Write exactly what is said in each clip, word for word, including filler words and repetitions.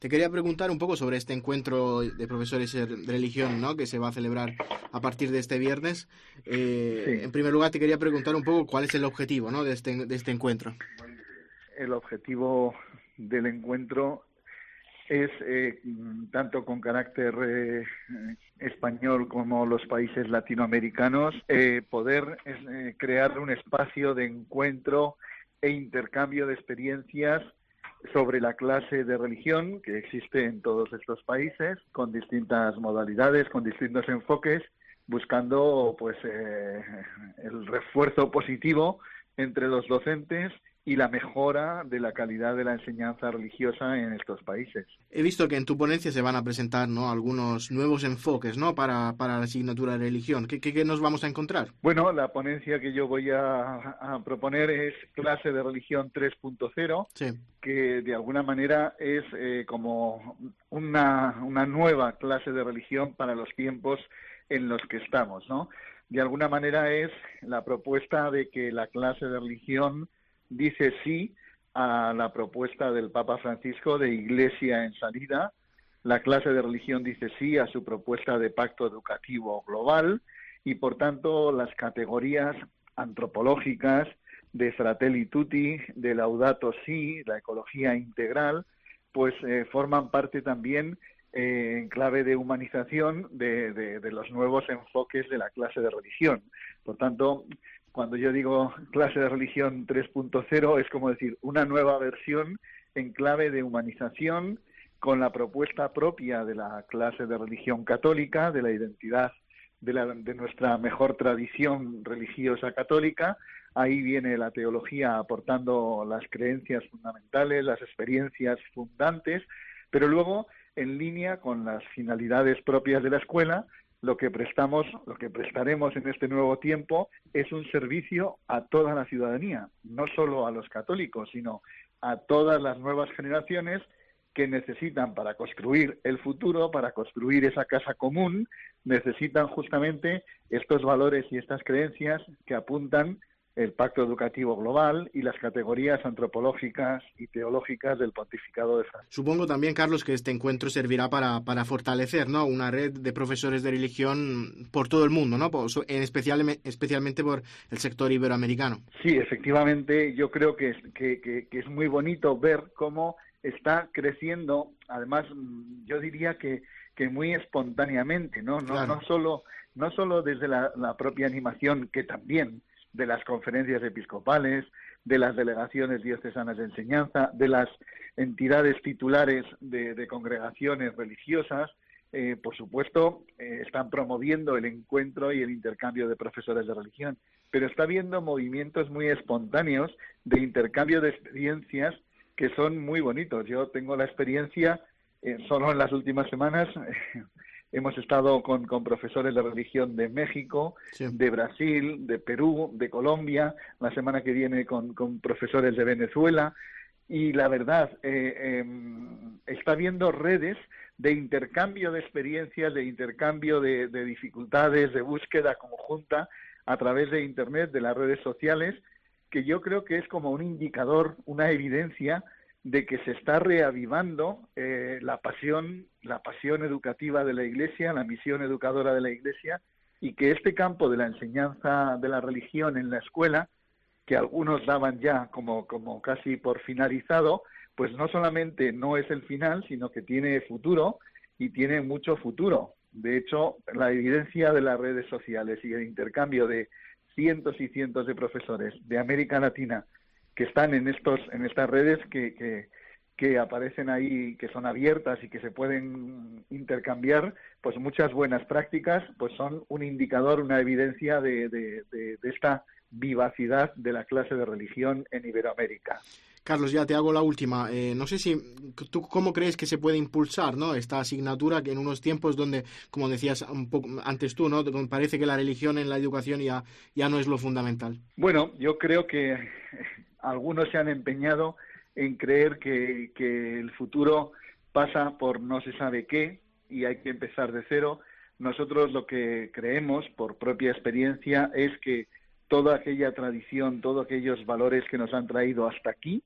Te quería preguntar un poco sobre este encuentro de profesores de religión, ¿no? Que se va a celebrar a partir de este viernes. Eh, Sí, en primer lugar, te quería preguntar un poco cuál es el objetivo, ¿no? de este, de este encuentro. el objetivo del encuentro es, eh, tanto con carácter eh, español como los países latinoamericanos, eh, poder eh, crear un espacio de encuentro e intercambio de experiencias sobre la clase de religión que existe en todos estos países, con distintas modalidades, con distintos enfoques, buscando pues eh, el refuerzo positivo entre los docentes y la mejora de la calidad de la enseñanza religiosa en estos países. He visto que en tu ponencia se van a presentar, ¿no? Algunos nuevos enfoques, ¿no? Para, para la asignatura de religión. ¿Qué, qué, qué nos vamos a encontrar? Bueno, la ponencia que yo voy a, a proponer es clase de religión tres punto cero, Sí. que de alguna manera es eh, como una, una nueva clase de religión para los tiempos en los que estamos, ¿no? De alguna manera es la propuesta de que la clase de religión dice sí a la propuesta del Papa Francisco de Iglesia en salida. La clase de religión dice sí a su propuesta de pacto educativo global y, por tanto, las categorías antropológicas de Fratelli Tutti, de Laudato Si, la ecología integral, pues eh, forman parte también eh, en clave de humanización de, de, de los nuevos enfoques de la clase de religión. Por tanto, cuando yo digo clase de religión tres punto cero, es como decir una nueva versión en clave de humanización, con la propuesta propia de la clase de religión católica, de la identidad de, la, de nuestra mejor tradición religiosa católica. Ahí viene la teología aportando las creencias fundamentales, las experiencias fundantes, pero luego, en línea con las finalidades propias de la escuela, lo que prestamos, lo que prestaremos en este nuevo tiempo es un servicio a toda la ciudadanía, no solo a los católicos, sino a todas las nuevas generaciones que necesitan, para construir el futuro, para construir esa casa común, necesitan justamente estos valores y estas creencias que apuntan el Pacto Educativo Global y las categorías antropológicas y teológicas del Pontificado de Francisco. Supongo también, Carlos, que este encuentro servirá para, para fortalecer, ¿no? Una red de profesores de religión por todo el mundo, ¿no? Por, en especial, especialmente por el sector iberoamericano. Sí, efectivamente, yo creo que es, que, que, que es muy bonito ver cómo está creciendo, además yo diría que, que muy espontáneamente, ¿no? No, Claro. no solo, no solo desde la, la propia animación, que también, de las conferencias episcopales, de las delegaciones diocesanas de enseñanza, de las entidades titulares de, de congregaciones religiosas, eh, por supuesto, eh, están promoviendo el encuentro y el intercambio de profesores de religión, pero está habiendo movimientos muy espontáneos de intercambio de experiencias que son muy bonitos. Yo tengo la experiencia, eh, solo en las últimas semanas, eh, hemos estado con, con profesores de religión de México, Sí. de Brasil, de Perú, de Colombia, la semana que viene con, con profesores de Venezuela, y la verdad, eh, eh, está habiendo redes de intercambio de experiencias, de intercambio de, de dificultades, de búsqueda conjunta a través de Internet, de las redes sociales, que yo creo que es como un indicador, una evidencia de que se está reavivando eh, la pasión, la pasión educativa de la Iglesia, la misión educadora de la Iglesia, y que este campo de la enseñanza de la religión en la escuela, que algunos daban ya como, como casi por finalizado, pues no solamente no es el final, sino que tiene futuro y tiene mucho futuro. De hecho, la evidencia de las redes sociales y el intercambio de cientos y cientos de profesores de América Latina que están en estos en estas redes que, que, que aparecen ahí, que son abiertas y que se pueden intercambiar, pues muchas buenas prácticas, pues son un indicador, una evidencia de, de, de, de esta vivacidad de la clase de religión en Iberoamérica. Carlos, ya te hago la última. Eh, no sé si tú cómo crees que se puede impulsar, ¿no? Esta asignatura que en unos tiempos donde, como decías un poco antes tú, ¿no? Parece que la religión en la educación ya, ya no es lo fundamental. Bueno, yo creo que algunos se han empeñado en creer que, que el futuro pasa por no se sabe qué y hay que empezar de cero. Nosotros lo que creemos, por propia experiencia, es que toda aquella tradición, todos aquellos valores que nos han traído hasta aquí,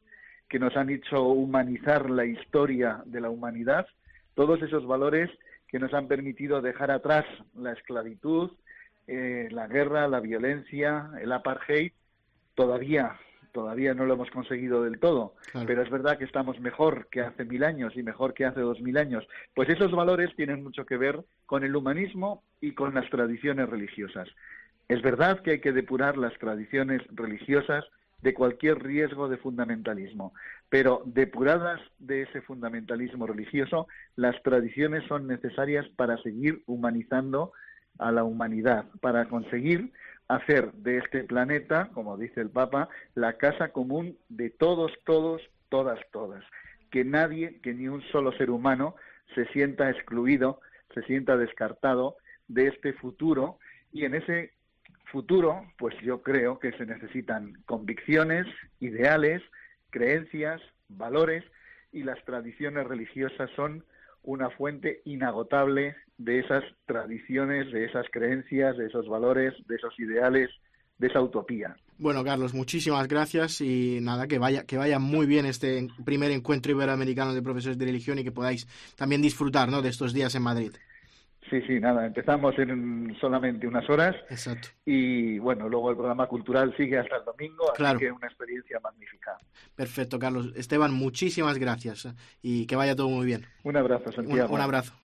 que nos han hecho humanizar la historia de la humanidad, todos esos valores que nos han permitido dejar atrás la esclavitud, eh, la guerra, la violencia, el apartheid. Todavía, todavía no lo hemos conseguido del todo, claro. Pero es verdad que estamos mejor que hace mil años y mejor que hace dos mil años. Pues esos valores tienen mucho que ver con el humanismo y con las tradiciones religiosas. Es verdad que hay que depurar las tradiciones religiosas de cualquier riesgo de fundamentalismo, pero depuradas de ese fundamentalismo religioso, las tradiciones son necesarias para seguir humanizando a la humanidad, para conseguir hacer de este planeta, como dice el Papa, la casa común de todos, todos, todas, todas. Que nadie, que ni un solo ser humano se sienta excluido, se sienta descartado de este futuro, y en ese futuro, pues yo creo que se necesitan convicciones, ideales, creencias, valores, y las tradiciones religiosas son una fuente inagotable de esas tradiciones, de esas creencias, de esos valores, de esos ideales, de esa utopía. Bueno, Carlos, muchísimas gracias y nada, que vaya que vaya muy bien este primer encuentro iberoamericano de profesores de religión y que podáis también disfrutar, ¿no?, de estos días en Madrid. Sí, sí, nada, empezamos en solamente unas horas. Exacto. Y bueno, luego el programa cultural sigue hasta el domingo, así claro. que una experiencia magnífica. Perfecto, Carlos. Esteban, muchísimas gracias y que vaya todo muy bien. Un abrazo, Santiago. Un, un abrazo.